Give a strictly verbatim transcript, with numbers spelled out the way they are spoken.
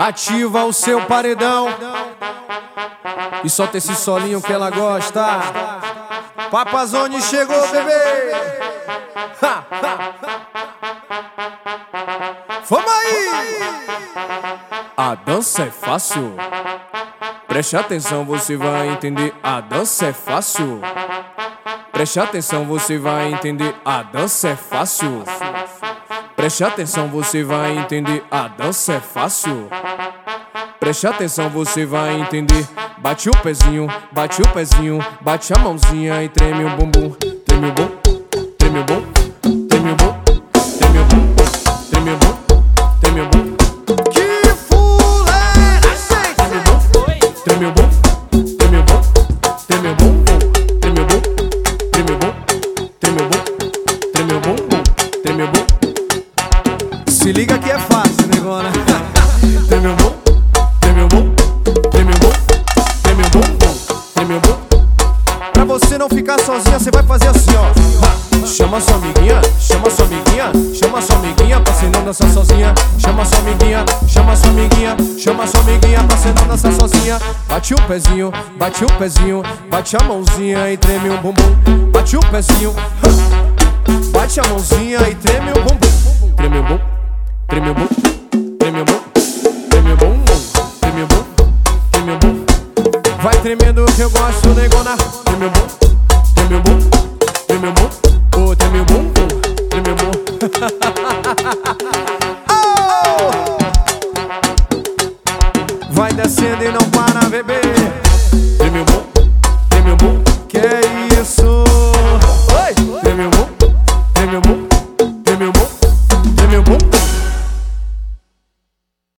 Ativa o seu paredão e solta esse solinho que ela gosta. Papazone chegou, bebê. Ha, ha. Vamos aí! A dança é fácil. Preste atenção, você vai entender. A dança é fácil. Preste atenção, você vai entender. A dança é fácil. Preste atenção, você vai entender. A dança é fácil. Preste atenção, você vai entender. Bate o pezinho, bate o pezinho, bate a mãozinha e treme o bumbum. Treme o bum, treme o bum, treme o bum, treme o bum, treme o bum, treme o bum. Que fuleira! Treme o bum, treme o bum, treme o bum, treme o bum, treme o bum, treme o bum, treme o bum, treme o bum, treme o bum. Se liga que é fácil, negona. Treme o bum. Pra você não ficar sozinha, você vai fazer assim, ó. Chama sua amiguinha, chama sua amiguinha, chama sua amiguinha pra você não dançar sozinha. Chama sua amiguinha, chama sua amiguinha, chama sua amiguinha pra você não dançar sozinha. Bate o pezinho, bate o pezinho, bate a mãozinha e treme o bumbum. Bate o pezinho, bate a mãozinha e treme o bumbum. Treme o bumbum, treme o bumbum, treme o bumbum, treme o bumbum, treme o bumbum, treme o bumbum. Vai tremendo que eu gosto, negona. Treme o bum, treme o bum, treme o bum, oh, treme o bum, treme o bum. Oh! Vai descendo e não para, bebê. Treme o bum, treme o bum, que é isso? Oi! Treme o bum, treme o bum, treme o bum, treme o bum.